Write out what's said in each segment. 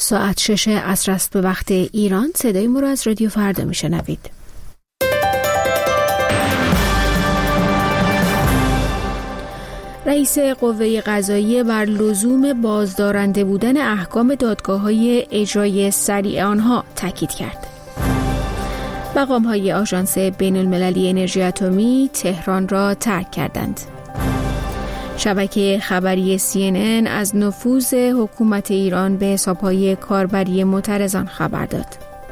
ساعت 6 عصر است به وقت ایران. صدای ما را از رادیو فردا میشنوید. رئیس قوه قضاییه بر لزوم بازدارنده بودن احکام دادگاه‌های اجرای سریع آنها تاکید کرد. مقام‌های آژانس بین‌المللی انرژی اتمی تهران را ترک کردند. شبکه خبری CNN از نفوذ حکومت ایران به حساب‌های کاربری معترضان خبر داد.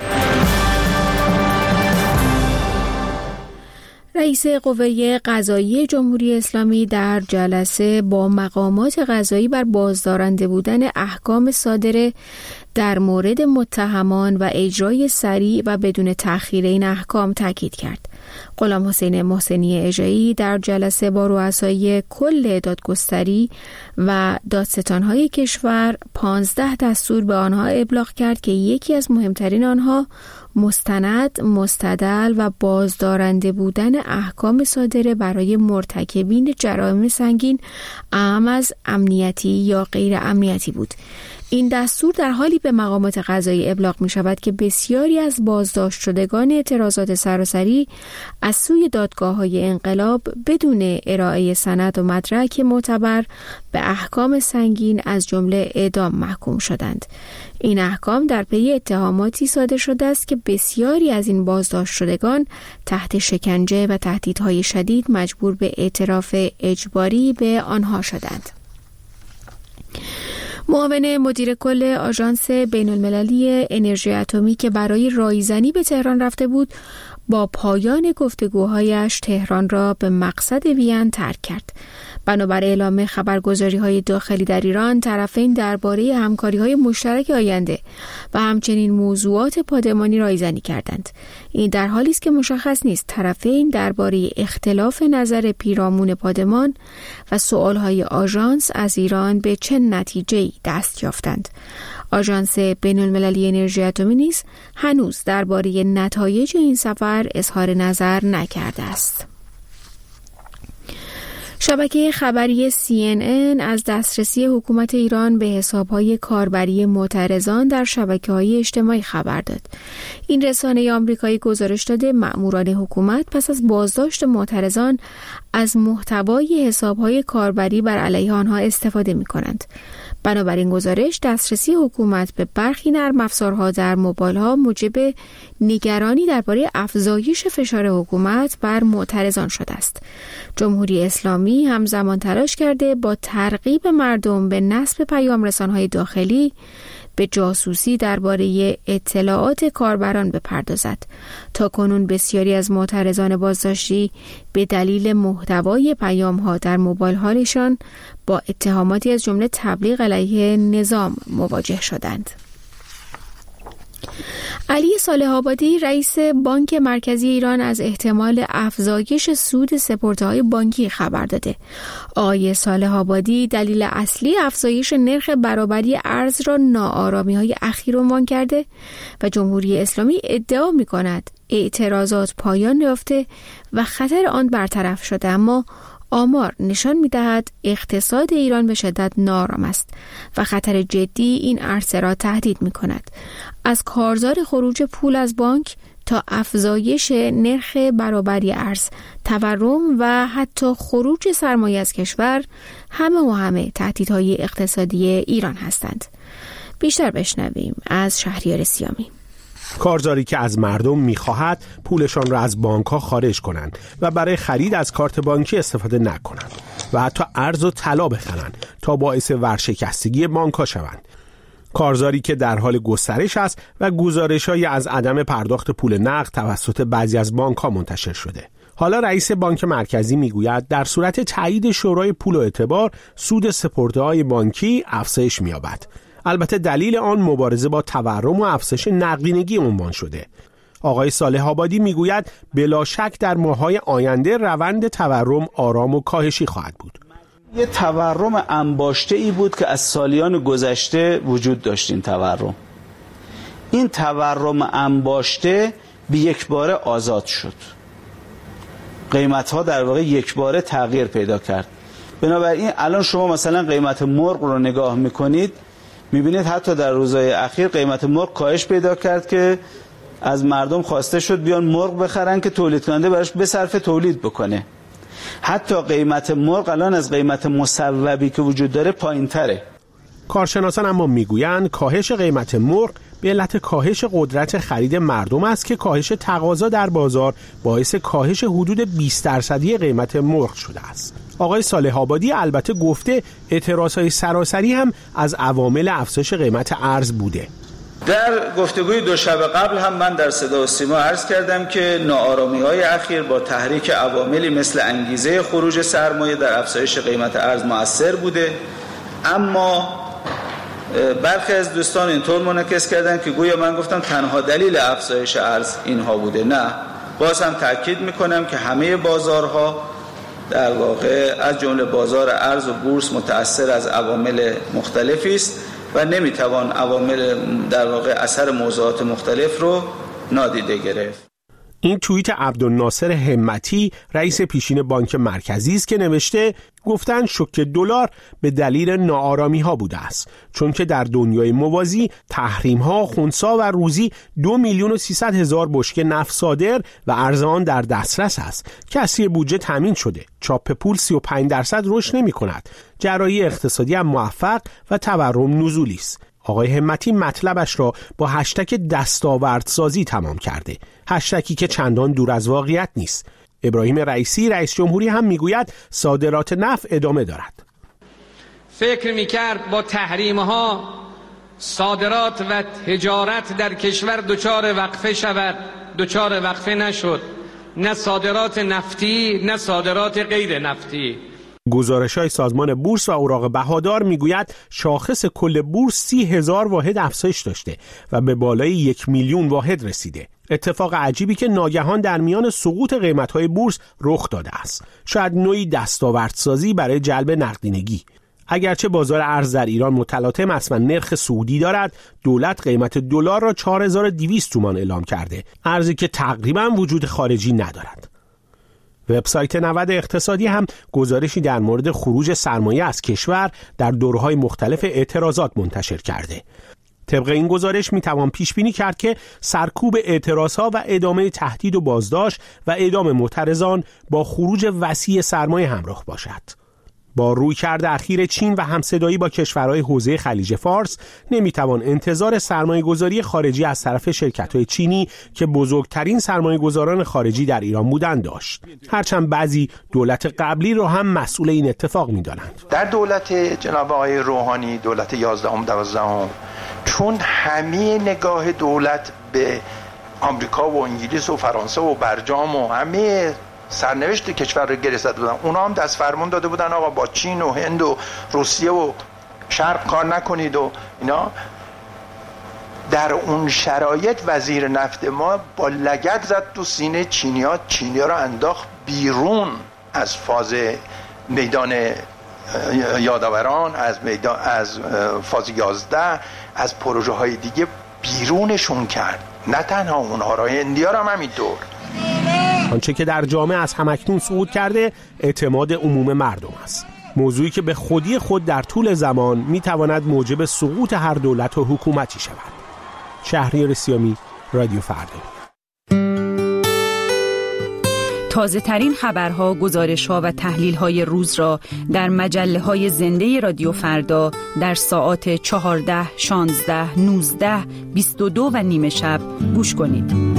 رئیس قوه قضاییه جمهوری اسلامی در جلسه با مقامات قضایی بر بازدارنده بودن احکام صادره در مورد متهمان و اجرای سریع و بدون تأخیر این احکام تاکید کرد. غلامحسین محسنی اژه‌ای در جلسه با رؤسای کل دادگستری و دادستان‌های کشور 15 دستور به آنها ابلاغ کرد که یکی از مهمترین آنها مستند، مستدل و بازدارنده بودن احکام صادره برای مرتکبین جرایم سنگین اعم از امنیتی یا غیر امنیتی بود. این دستور در حالی به مقامات قضایی ابلاغ می شود که بسیاری از بازداشت شدگان اعتراضات سراسری از سوی دادگاه‌های انقلاب بدون ارائه سند و مدرک معتبر به احکام سنگین از جمله اعدام محکوم شدند. این احکام در پی اتهاماتی صادر شده است که بسیاری از این بازداشت شدگان تحت شکنجه و تهدیدهای شدید مجبور به اعتراف اجباری به آنها شدند. معاون مدیر کل آژانس بین‌المللی انرژی اتمی که برای رایزنی به تهران رفته بود، با پایان گفتگوهایش تهران را به مقصد وین ترک کرد. بنابر اعلام خبرگزاری‌های داخلی در ایران، طرفین درباره همکاری‌های مشترک آینده و همچنین موضوعات پادمانی رایزنی کردند. این در حالی است که مشخص نیست طرفین درباره اختلاف نظر پیرامون پادمان و سؤال‌های آژانس از ایران به چه نتیجه‌ای دست یافتند. آژانس بین‌المللی انرژی اتمی نیز هنوز درباره نتایج این سفر اظهار نظر نکرده است. شبکه خبری CNN از دسترسی حکومت ایران به حساب‌های کاربری معترضان در شبکه‌های اجتماعی خبر داد. این رسانه آمریکایی گزارش داده مأموران حکومت پس از بازداشت معترضان از محتوای حساب‌های کاربری بر علیه آنها استفاده می‌کنند. بنابراین گزارش دسترسی حکومت به برخی نرم افزارها در موبایل‌ها موجب نگرانی درباره افزایش فشار حکومت بر معترضان شده است. جمهوری اسلامی همزمان تلاش کرده با ترغیب مردم به نصب پیام‌رسان‌های داخلی به جاسوسی درباره اطلاعات کاربران بپردازد. تاکنون بسیاری از معترضان بازداشتی به دلیل محتوای پیام‌ها در موبایل‌هایشان با اتهاماتی از جمله تبلیغ علیه نظام مواجه شدند. علی صالح آبادی رئیس بانک مرکزی ایران از احتمال افزایش سود سپرده‌های بانکی خبر داده. آقای صالح آبادی دلیل اصلی افزایش نرخ برابری ارز را ناآرامی‌های اخیر عنوان کرده و جمهوری اسلامی ادعا می‌کند اعتراضات پایان یافته و خطر آن برطرف شده، اما آمار نشان می‌دهد اقتصاد ایران به شدت نارام است و خطر جدی این عرصه را تهدید می‌کند. از کارزار خروج پول از بانک تا افزایش نرخ برابری ارز، تورم و حتی خروج سرمایه از کشور، همه تهدیدهای اقتصادی ایران هستند. بیشتر بشنویم از شهریار سیامی. کارزاری که از مردم می‌خواهد پولشان را از بانک‌ها خارج کنند و برای خرید از کارت بانکی استفاده نکنند و حتی ارز و طلا بخرند تا باعث ورشکستگی بانک‌ها شوند. کارزاری که در حال گسترش است و گزارش‌هایی از عدم پرداخت پول نقد توسط بعضی از بانک‌ها منتشر شده. حالا رئیس بانک مرکزی میگوید در صورت تایید شورای پول و اعتبار سود سپرده‌های بانکی افزایش می‌یابد. البته دلیل آن مبارزه با تورم و افزایش نقدینگی عنوان شده. آقای صالح آبادی میگوید بلا شک در ماه‌های آینده روند تورم آرام و کاهشی خواهد بود. یه تورم انباشته‌ای بود که از سالیان گذشته وجود داشت. این تورم انباشته به یک باره آزاد شد. قیمت‌ها در واقع یک باره تغییر پیدا کرد. بنابراین الان شما مثلا قیمت مرغ رو نگاه می‌کنید، میبینید حتی در روزهای اخیر قیمت مرغ کاهش پیدا کرد که از مردم خواسته شد بیان مرغ بخرن که تولید کننده براش بصرفه تولید بکنه. حتی قیمت مرغ الان از قیمت مصوبی که وجود داره پایین تره. کارشناسان اما میگویند کاهش قیمت مرغ به علت کاهش قدرت خرید مردم است که کاهش تقاضا در بازار باعث کاهش حدود 20% قیمت مرغ شده است. آقای صالح آبادی البته گفته اعتراضهای سراسری هم از عوامل افزایش قیمت ارز بوده. در گفتگوی دو شب قبل هم من در صدا و سیما عرض کردم که ناآرامی‌های اخیر با تحریک عواملی مثل انگیزه خروج سرمایه در افزایش قیمت ارز مؤثر بوده، اما برخی از دوستان اینطور منعکس کردن که گویا من گفتم تنها دلیل افزایش ارز اینها بوده. نه، باز هم تاکید میکنم که همه بازارها در واقع از جمله بازار ارز و بورس متأثر از عوامل مختلفی است و نمیتوان عوامل در واقع اثر موضوعات مختلف رو نادیده گرفت. این توییت عبدالناصر همتی رئیس پیشین بانک مرکزی است که نوشته گفتن شوک دلار به دلیل ناآرامی ها بوده است، چون که در دنیای موازی تحریم ها، خنثی و روزی 2,300,000 بشکه نفت صادر و ارز آن در دسترس است. کسری بودجه تامین شده، چاپ پول 35% رشد نمی کند، جراحی اقتصادی هم موفق و تورم نزولی است. آقای همتی مطلبش را با هشتگ دستاوردسازی تمام کرده، هشتگی که چندان دور از واقعیت نیست. ابراهیم رئیسی رئیس جمهوری هم میگوید صادرات نفت ادامه دارد. فکر میکرد با تحریم‌ها صادرات و تجارت در کشور دچار وقفه شود، دچار وقفه نشد، نه صادرات نفتی نه صادرات غیر نفتی. گزارش‌های سازمان بورس و اوراق بهادار میگوید شاخص کل بورس 30,000 واحد افزایش داشته و به بالای 1,000,000 واحد رسیده. اتفاق عجیبی که ناگهان در میان سقوط قیمت‌های بورس رخ داده است. شاید نوعی دستاوردسازی برای جلب نقدینگی. اگرچه بازار ارز در ایران متلاطم است و نرخ صعودی دارد، دولت قیمت دلار را 4200 تومان اعلام کرده، ارزی که تقریباً وجود خارجی ندارد. وبسایت نود اقتصادی هم گزارشی در مورد خروج سرمایه از کشور در دورهای مختلف اعتراضات منتشر کرده. طبق این گزارش میتوان پیش بینی کرد که سرکوب اعتراضها و ادامه تهدید و بازداشت و اعدام معترضان با خروج وسیع سرمایه همراه باشد. با رویکرد اخیر چین و همصدایی با کشورهای حوزه خلیج فارس نمیتوان انتظار سرمایه‌گذاری خارجی از طرف شرکت‌های چینی که بزرگترین سرمایه‌گذاران خارجی در ایران بودند داشت، هرچند بعضی دولت قبلی را هم مسئول این اتفاق می‌دانند. در دولت جناب آقای روحانی، دولت 11ام 12ام، چون همه نگاه دولت به آمریکا و انگلیس و فرانسه و برجام و همه سرنوشت کشور رو گره زده بودن، اونا هم دست فرمان داده بودن آقا با چین و هند و روسیه و شرق کار نکنید و اینا. در اون شرایط وزیر نفت ما با لگد زد تو سینه چینی‌ها رو انداخت بیرون از فاز میدان یادآوران، از فاز 11، از پروژه های دیگه بیرونشون کرد. نه تنها اونها را، هندی‌ها هم همینطور. آنچه که در جامعه از همکنون صعود کرده اعتماد عموم مردم است، موضوعی که به خودی خود در طول زمان میتواند موجب سقوط هر دولت و حکومتی شود. شهریار سیامی، رادیو فردا. تازه ترین خبرها، گزارش‌ها و تحلیل‌های روز را در مجله‌های زنده رادیو فردا در ساعات 14، 16، 19، 22 و نیم شب گوش کنید.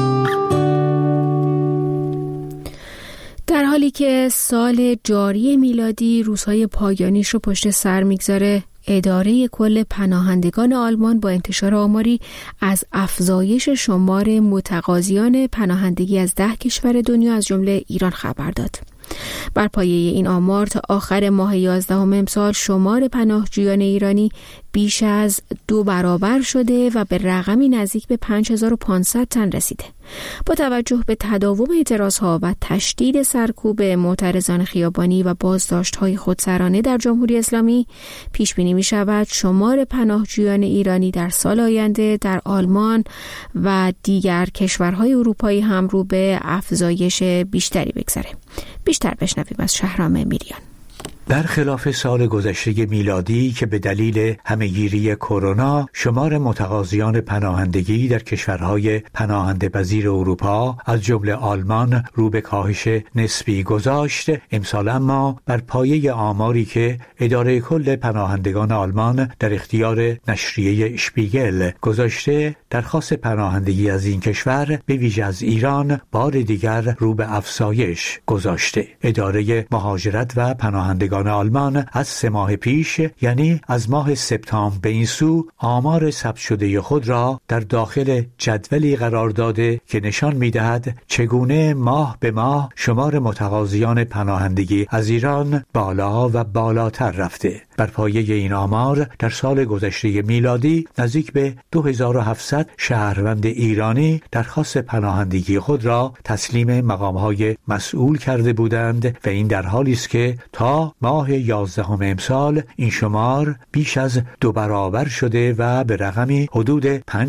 در حالی که سال جاری میلادی روزهای پایانیش رو پشت سر میگذاره، اداره کل پناهندگان آلمان با انتشار آماری از افزایش شمار متقاضیان پناهندگی از 10 کشور دنیا از جمله ایران خبر داد. بر پایه این آمار تا آخر ماه 11 امسال شمار پناهجویان ایرانی بیش از 2 برابر شده و به رقمی نزدیک به 5500 تن رسیده. با توجه به تداوم اعتراضها و تشدید سرکوب معترضان خیابانی و بازداشت‌های خودسرانه در جمهوری اسلامی، پیش بینی می‌شود شمار پناهجویان ایرانی در سال آینده در آلمان و دیگر کشورهای اروپایی هم رو به افزایش بیشتری بگذاره. بیشتر بشنویم از شهرام میریان. برخلاف سال گذشته میلادی که به دلیل همهگیری کرونا شمار متقاضیان پناهندگی در کشورهای پناهنده‌پذیر اروپا از جمله آلمان رو به کاهش نسبی گذاشت، امسال اما بر پایه آماری که اداره کل پناهندگان آلمان در اختیار نشریه اشپیگل گذاشته، درخواست پناهندگی از این کشور به ویژه از ایران بار دیگر رو به افزایش گذاشته. اداره مهاجرت و پناهندگان آلمان از 3 ماه پیش، یعنی از ماه سپتامبر به این سو، آمار ثبت شده خود را در داخل جدولی قرار داده که نشان می‌دهد چگونه ماه به ماه شمار متقاضیان پناهندگی از ایران بالا و بالاتر رفته. بر پایه این آمار در سال گذشته میلادی نزدیک به 2700 شهروند ایرانی درخواست پناهندگی خود را تسلیم مقام‌های مسئول کرده بودند و این در حالی است که تا ماه 11 امسال این شمار بیش از 2 برابر شده و به رقمی حدود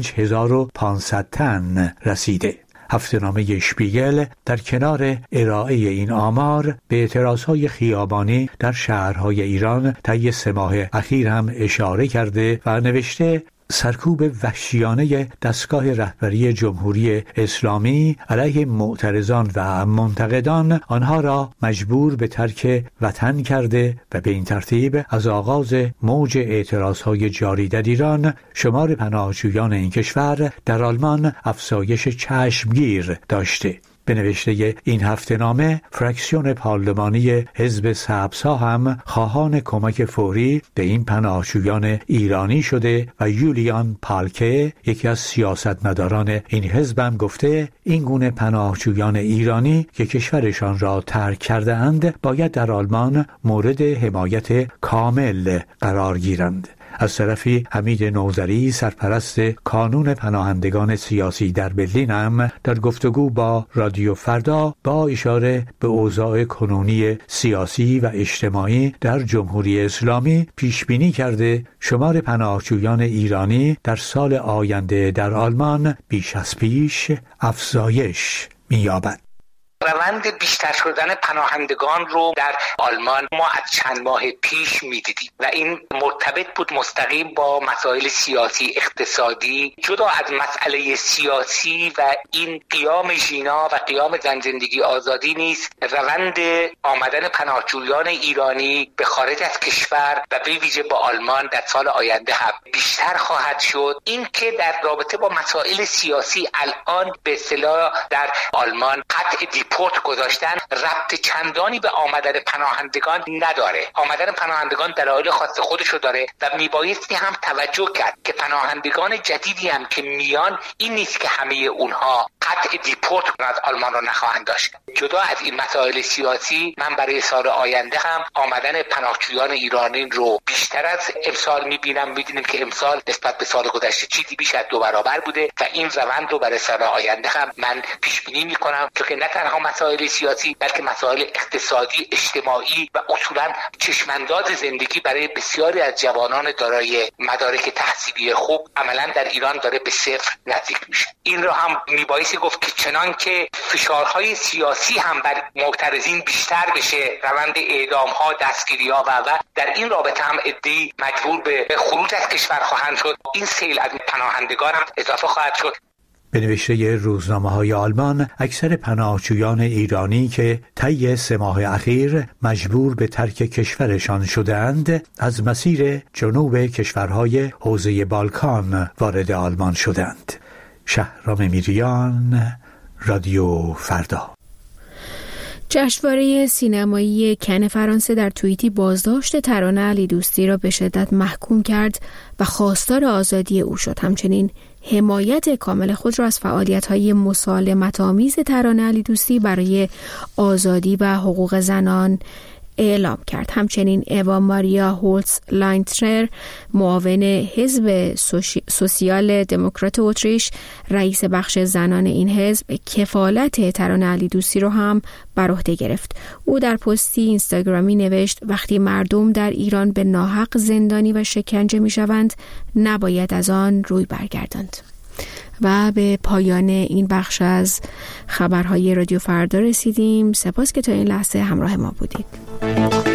5500 تن رسیده. هفته‌نامه اشپیگل در کنار ارائه این آمار به اعتراضهای خیابانی در شهرهای ایران طی 3 ماه اخیر هم اشاره کرده و نوشته سرکوب وحشیانه دستگاه رهبری جمهوری اسلامی علیه معترضان و منتقدان آنها را مجبور به ترک وطن کرده و به این ترتیب از آغاز موج اعتراضهای جاری در ایران شمار پناهجویان این کشور در آلمان افزایش چشمگیر داشته. به نوشته این هفته‌نامه، فراکسیون پارلمانی حزب سبزها هم خواهان کمک فوری به این پناهجویان ایرانی شده و یولیان پالکه، یکی از سیاستمداران این حزب، هم گفته این گونه پناهجویان ایرانی که کشورشان را ترک کرده اند باید در آلمان مورد حمایت کامل قرار گیرند. از طرفی حمید نوذری، سرپرست کانون پناهندگان سیاسی در برلین، هم در گفتگو با رادیو فردا با اشاره به اوضاع کنونی سیاسی و اجتماعی در جمهوری اسلامی پیش بینی کرده شمار پناهجویان ایرانی در سال آینده در آلمان بیش از پیش افزایش می‌یابد. روند بیشتر شدن پناهندگان رو در آلمان ما از چند ماه پیش می‌دیدیم و این مرتبط بود مستقیم با مسائل سیاسی اقتصادی. جدا از مسئله سیاسی و این قیام ژینا و قیام زن زندگی آزادی نیست، روند آمدن پناهجویان ایرانی به خارج از کشور و به ویژه با آلمان در سال آینده هم بیشتر خواهد شد. این که در رابطه با مسائل سیاسی الان به اصطلاح در آلمان قطع دیپورت گذاشتن ربط چندانی به آمدن پناهندگان نداره. آمدن پناهندگان دلایل خاص خودشو داره و میبایستی هم توجه کرد که پناهندگان جدیدی هم که میان این نیست که همه اونها قطع دیپورت از آلمان رو نخواهند داشت. جدا از این مسائل سیاسی، من برای سال آینده هم آمدن پناهجویان ایرانی رو بیشتر از امسال میبینیم که امسال نسبت به سال گذشته چیزی بیش از 2 برابر بوده و این روند رو برای سال آینده هم من پیش بینی میکنم که نه تنها مسائل سیاسی بلکه مسائل اقتصادی، اجتماعی و اصولا چشمانداز زندگی برای بسیاری از جوانان دارای مدارک تحصیلی خوب عملا در ایران داره به 0 نزدیک میشه. این رو هم میبایستی گفت که چنان که فشارهای سیاسی هم بر معترضین بیشتر بشه، روند اعدام‌ها، دستگیری‌ها و در این رابطه هم عده‌ای مجبور به خروج از کشور خواهند شد، این سیل از پناهندگان هم اضافه خواهد شد. به نوشته روزنامه‌های آلمان، اکثر پناهجویان ایرانی که طی 3 ماه اخیر مجبور به ترک کشورشان شدند، از مسیر جنوب کشورهای حوزه بالکان وارد آلمان شدند. شهرام میریان، رادیو فردا. جشنواره سینمایی کن فرانسه در توییتی بازداشت ترانه علی دوستی را به شدت محکوم کرد و خواستار آزادی او شد. همچنین حمایت کامل خود را از فعالیت‌های مسالمت‌آمیز ترانه علی دوستی برای آزادی و حقوق زنان اعلام کرد. همچنین اوا ماریا هولتز لاینتنر، معاون حزب سوسیال دموکرات اتریش، رئیس بخش زنان این حزب، کفالت ترانه علی دوستی رو هم بر عهده گرفت. او در پستی اینستاگرامی نوشت: وقتی مردم در ایران به ناحق زندانی و شکنجه می‌شوند، نباید از آن روی برگرداند. و به پایان این بخش از خبرهای رادیو فردا رسیدیم. سپاس که تا این لحظه همراه ما بودید.